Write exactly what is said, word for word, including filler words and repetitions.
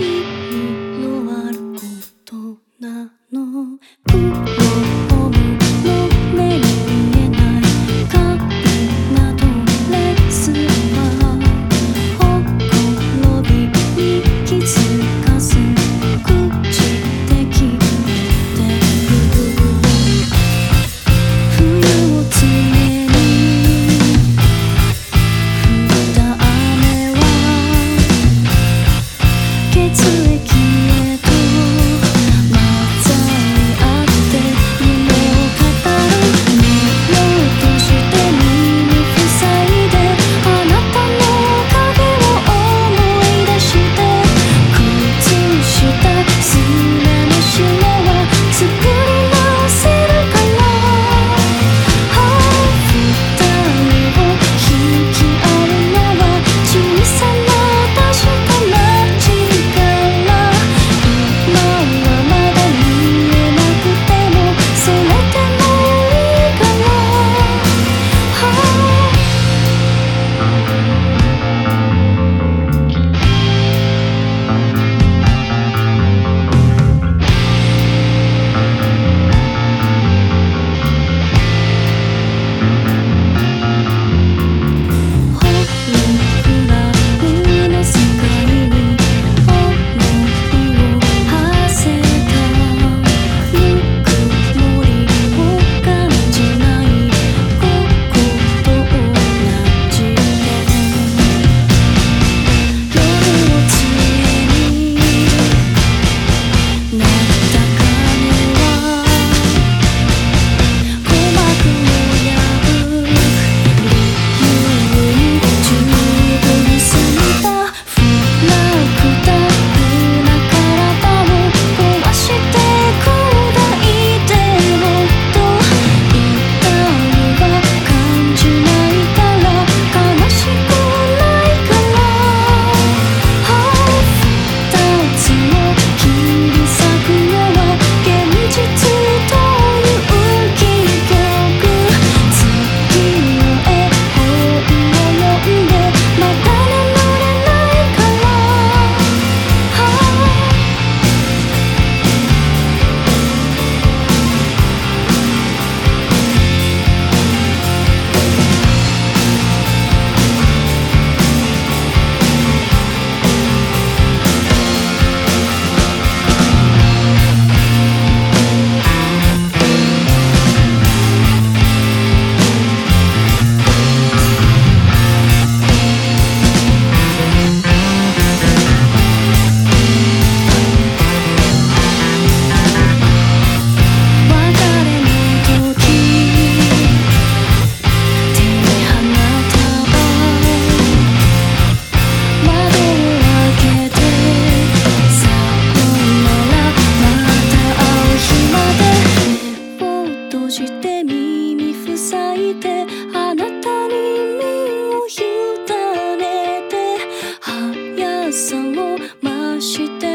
意味のあることなの。プロムの目に見えないカビなどレッスンはほころびに気づかず朽ちてきてる。冬を常に降った雨は血液へと混ざり合って夢を語る。見ようとして耳塞いであなたの影を思い出して靴下すれの締めは作り直せるから。二人を引き合うなら小さな確かな力。今はまだ見えなくてもそれでもいいから。ホログラムの世界に思いを馳せた。ぬくもりを感じないことと同じで夜を常に鳴った鐘は鼓膜を破る理由に十分すぎた。フラクタルな体を壊して砕いてもっと痛みは感じないから悲しくないから。二つの切り裂くのは現実という戯曲。月の絵本を読んでまだ眠れないから。別れの時手離った窓を開けてさよならまた会う日まで。目を閉じて耳塞いであなたに身を委ねて速さを増して